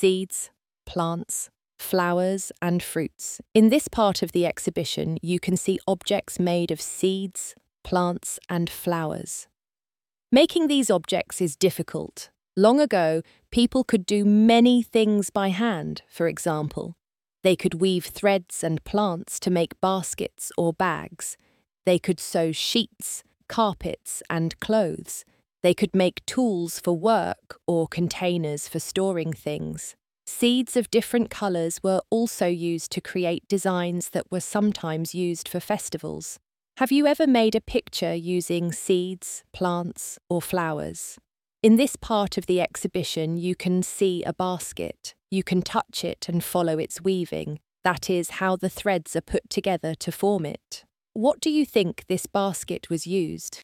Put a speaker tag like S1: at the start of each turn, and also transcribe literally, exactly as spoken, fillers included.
S1: seeds, plants, flowers, and fruits. In this part of the exhibition, you can see objects made of seeds, plants, and flowers. Making these objects is difficult. Long ago, people could do many things by hand, for example. They could weave threads and plants to make baskets or bags. They could sew sheets, carpets, and clothes. They could make tools for work or containers for storing things. Seeds of different colours were also used to create designs that were sometimes used for festivals. Have you ever made a picture using seeds, plants, or flowers? In this part of the exhibition, you can see a basket. You can touch it and follow its weaving. That is how the threads are put together to form it. What do you think this basket was used?